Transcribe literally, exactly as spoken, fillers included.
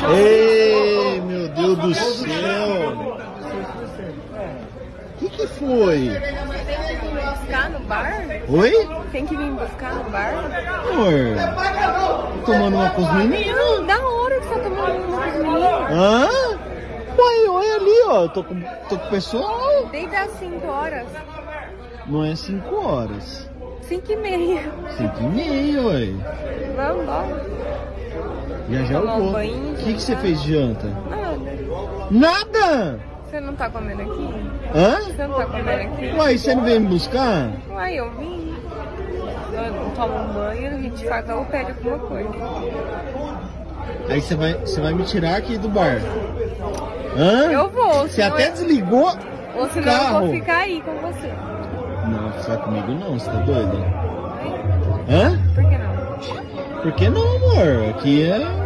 Ei, meu Deus do céu! O que que foi? Tem que vir buscar no bar? Oi? Tem que vir buscar no bar? Amor, tomando uma com os meninos? Da hora que você tá tomando uma com os meninos. Hã? Ué, olha ali, ó. Tô com, tô com o pessoal. Desde as cinco horas. Não é cinco horas. cinco e meia. cinco e meia, ué. Vamos embora. Já já eu Tomar um vou. banho, O que que você jantar. fez de janta? Nada. Nada? Você não tá comendo aqui? Hã? Você não tá comendo aqui? Uai, você não veio me buscar? Uai, eu vim. Eu tomo um banho, a gente faz ou pede alguma coisa. Aí você vai, você vai me tirar aqui do bar. Hã? Eu vou. Você senão até eu- desligou Ou o senão eu carro. vou ficar aí com você. Não, ficar comigo não, você tá doido? Ai, Hã? por que não? Por que não, amor? Aqui é